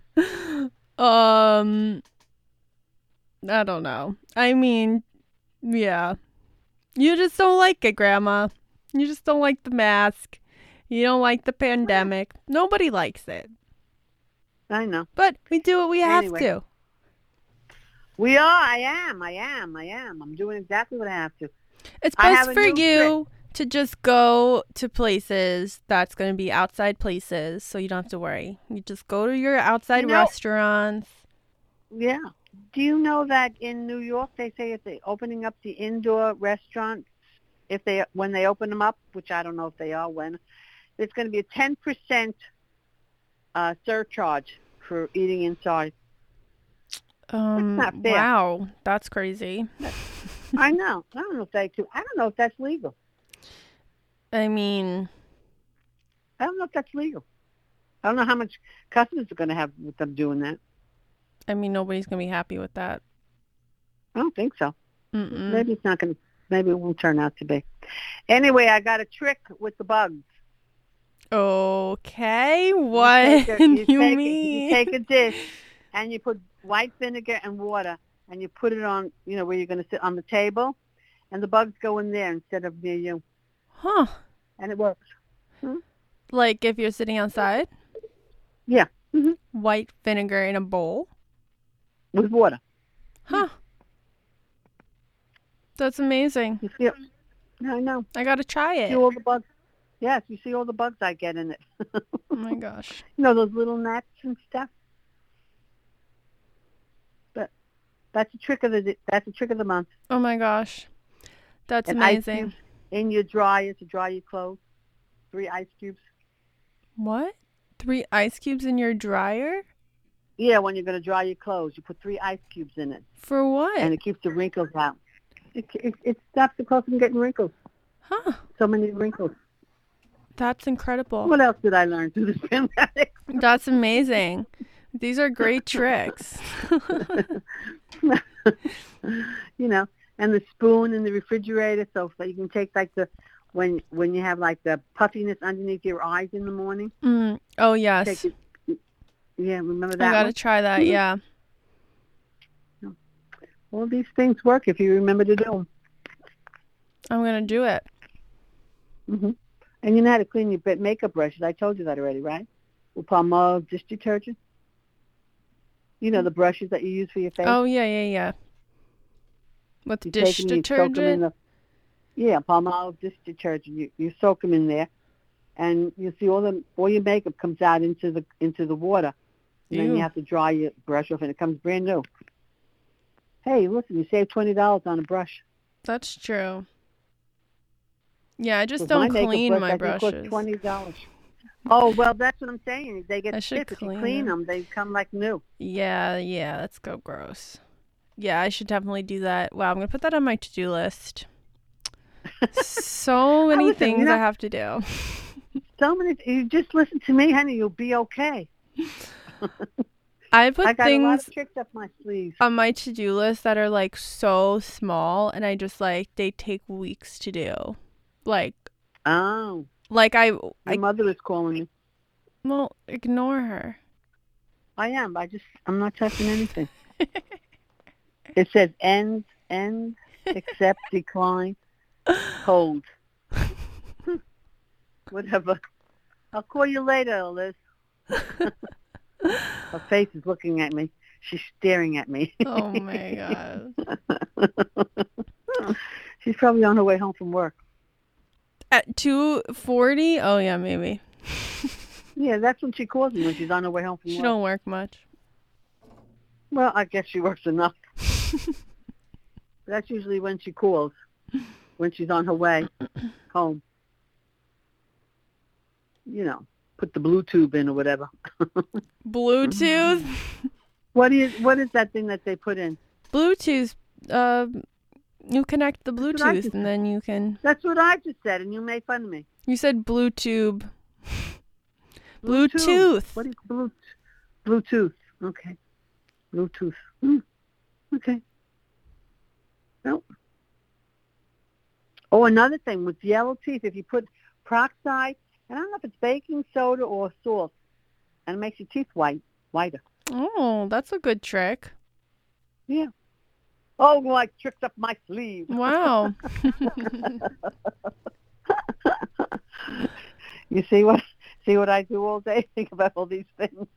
Um, I don't know. I mean, yeah. You just don't like it, Grandma. You just don't like the mask. You don't like the pandemic. Nobody likes it. I know. But we do what we have Anyway. to. We are. I am. I am. I am. I'm doing exactly what I have to. It's I best have a for new you to just go to places that's going to be outside places so you don't have to worry. You just go to your outside You know- restaurants. Yeah. Do you know that in New York they say if they're opening up the indoor restaurants, if they when they open them up, which I don't know if they are when, there's going to be a ten percent uh, surcharge for eating inside. Um, not fair. Wow, that's crazy. I know. I don't know if they do. I don't know if that's legal. I mean, I don't know if that's legal. I don't know how much customers are going to have with them doing that. I mean, nobody's going to be happy with that. I don't think so. Mm-mm. Maybe it's not going to. Maybe it won't turn out to be. Anyway, I got a trick with the bugs. Okay, You what take do a- you, you take a- mean? You take a dish and you put white vinegar and water and you put it on, you know, where you're going to sit on the table, and the bugs go in there instead of near you, Huh. and it works. Like if you're sitting outside? Yeah. hmm White vinegar in a bowl? With water. Huh. That's amazing. You feel? I know. I got to try See it. all the bugs. Yes, you see all the bugs I get in it. Oh my gosh. You know, those little gnats and stuff. But that's a trick of the that's a trick of the month. Oh my gosh. That's And ice amazing. cubes in your dryer to dry your clothes. Three ice cubes. What? Three ice cubes in your dryer? Yeah, when you're going to dry your clothes, you put three ice cubes in it, For what? and it keeps the wrinkles out. It, it, it stops the clothes from getting wrinkles. Huh. So many wrinkles. That's incredible. What else did I learn through this pandemic? That's amazing. These are great tricks. You know, and the spoon in the refrigerator, so that you can take like the when when you have like the puffiness underneath your eyes in the morning. Mm. Oh, yes. Take it. Yeah, remember I that got to one? try that. Mhm. Yeah. All these things work if you remember to do them. I'm going to do it. hmm And you know how to clean your ba- makeup brushes. I told you that already, right? With Palmolive dish detergent. You know, the brushes that you use for your face. Oh, yeah, yeah, yeah. With You dish take 'em, you soak 'em in detergent? the, yeah, Palmolive dish detergent. You you soak them in there, and you see all the all your makeup comes out into the into the water, and then Ew. you have to dry your brush off, and it comes brand new. Hey, listen, you save twenty dollars on a brush. That's true. Yeah, I just With don't my makeup clean brush, my I think it costs brushes. twenty dollars. Oh well, that's what I'm saying. They get I should stiff. If you clean clean them. them, they come like new. Yeah, yeah, that's go gross. Yeah, I should definitely do that. Wow, I'm going to put that on my to-do list. So many listen, things you know- I have to do. So many. You just listen to me, honey. You'll be okay. I put I got a lot things of tricks up my sleeve. on my to-do list that are like so small and I just like they take weeks to do. Like Oh, like I your I mother is calling me. well, ignore her. I am. I just, I'm not touching anything. It says end, end, accept, decline, hold. Whatever. I'll call you later, Liz. Her face is looking at me. She's staring at me. Oh my god. She's probably on her way home from work. At two forty? Oh yeah, maybe. Yeah, that's when she calls me, when she's on her way home from She work. don't work much. Well, I guess she works enough. That's usually when she calls, when she's on her way home. You know, put the Bluetooth in or whatever. Bluetooth? What is what is that thing that they put in? Bluetooth. Uh, you connect the That's what I Bluetooth just and said. then you can. That's what I just said, and you made fun of me. You said Bluetooth. Bluetooth. Bluetooth. What is Bluetooth? Bluetooth. Okay. Bluetooth. Hmm. Okay. No. Oh, another thing with yellow teeth, if you put peroxide, and I don't know if it's baking soda or salt, and it makes your teeth white, whiter. Oh, that's a good trick. Yeah. Oh, like tricks up my sleeve. Wow. You see what see what I do all day? Think about all these things.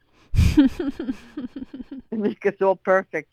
And make us all perfect.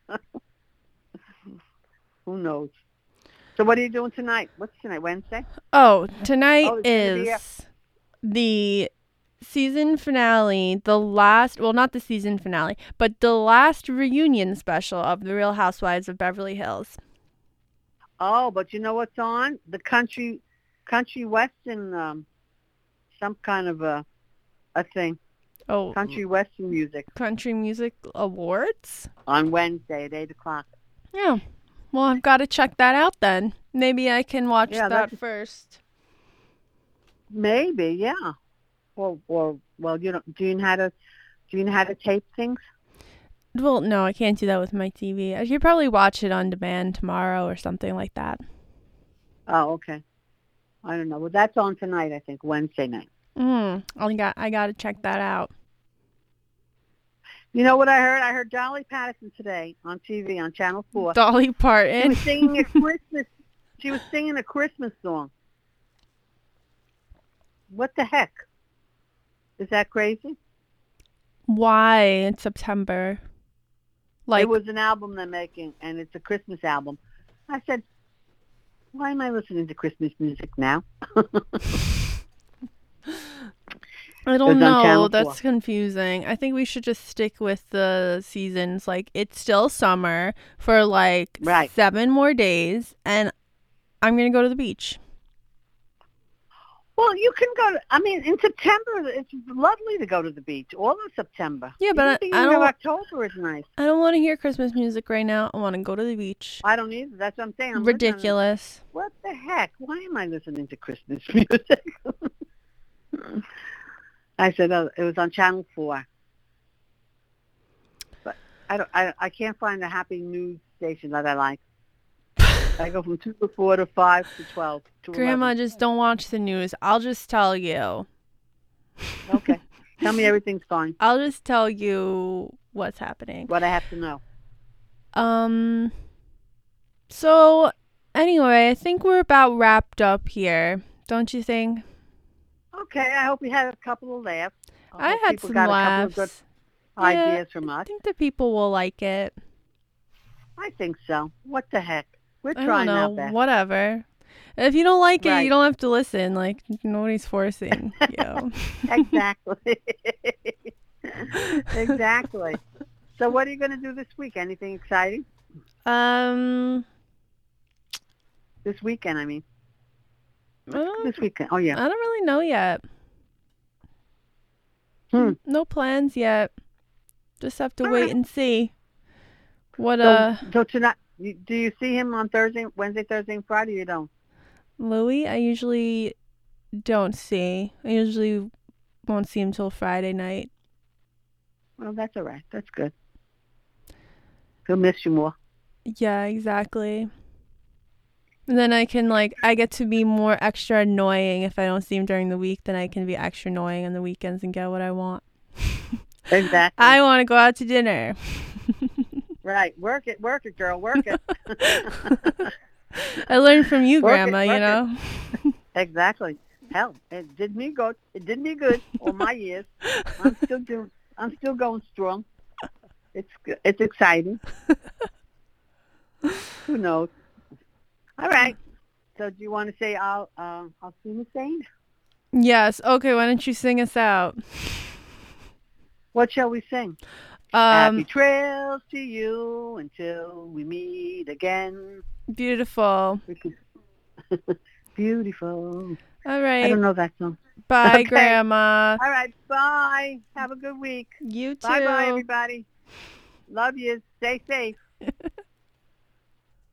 Who knows? So what are you doing tonight? What's tonight? Wednesday? Oh, tonight Oh, it's gonna be a- is the season finale, the last, well, not the season finale, but the last reunion special of The Real Housewives of Beverly Hills. Oh, but you know what's on? The country, country western, um, some kind of a, a thing. Oh, Country western music Country Music Awards? on Wednesday at eight o'clock. Yeah. Well, I've got to check that out then. Maybe I can watch Yeah, that that's- first. Maybe, yeah. Or, or, well, you know, do you know how to, do you know how to tape things? Well, no, I can't do that with my T V. I could probably watch it on demand tomorrow or something like that. Oh, okay. I don't know. Well, that's on tonight, I think, Wednesday night. Mm, I got, I got to check that out. You know what I heard? I heard Dolly Patterson today on T V on Channel four. Dolly She Parton. was singing a Christmas. She was singing a Christmas song. What the heck? Is that crazy? Why in September? Like, It was an album they're making, and it's a Christmas album. I said, why am I listening to Christmas music now? I It don't was on Channel know. That's four. confusing. I think we should just stick with the seasons. Like, it's still summer for like Right. seven more days, and I'm going to go to the beach. Well, you can go to, I mean, in September, it's lovely to go to the beach. All of September. Yeah, but I- Even I beginning of don't- October is nice. I don't want to hear Christmas music right now. I want to go to the beach. I don't either. That's what I'm saying. I'm listening to- Ridiculous. What the heck? Why am I listening to Christmas music? I said, oh, it was on Channel four. But I don't. I, I can't find a happy news station that I like. I go from two to four to five to twelve to Grandma, eleven. just don't watch the news. I'll just tell you. Okay. Tell me everything's fine. I'll just tell you what's happening. What I have to know. Um. So, anyway, I think we're about wrapped up here. Don't you think? Okay. I hope you had a couple of laughs. I hope had people some got laughs. a couple of Yeah, good ideas from I us. think the people will like it. I think so. What the heck? We're I don't trying our know. best. Whatever. If you don't like it, Right. you don't have to listen. Like, nobody's forcing you. Exactly. Exactly. So what are you going to do this week? Anything exciting? Um, This weekend, I mean. I don't, This weekend. Oh, I yeah. don't really know yet. Hmm. No plans yet. Just have to All wait right. and see. What, So, uh, so tonight, you- do you see him on Thursday, Wednesday, Thursday, and Friday? You don't? Louis, I usually don't see. I usually won't see him till Friday night. Well, that's all right. That's good. He'll miss you more. Yeah, exactly. And then I can, like, I get to be more extra annoying if I don't see him during the week. Then I can be extra annoying on the weekends and get what I want. Exactly. I want to go out to dinner. Right. Work it. Work it, girl. Work it. I learned from you, Work it, Grandma, you work it. know? Exactly. Hell, it did me good. It did me good all my years. I'm still doing. I'm still going strong. It's g- it's exciting. Who knows? All right. So, do you want to say I'll uh, I'll see you, Saint? Yes. Okay, why don't you sing us out? What shall we sing? Happy Um, trails to you until we meet again. beautiful. We could- Beautiful. All I right. don't know that song. Bye, Okay. Grandma. All right. Bye. Have a good week. You too. Bye bye, everybody. Love you. Stay safe.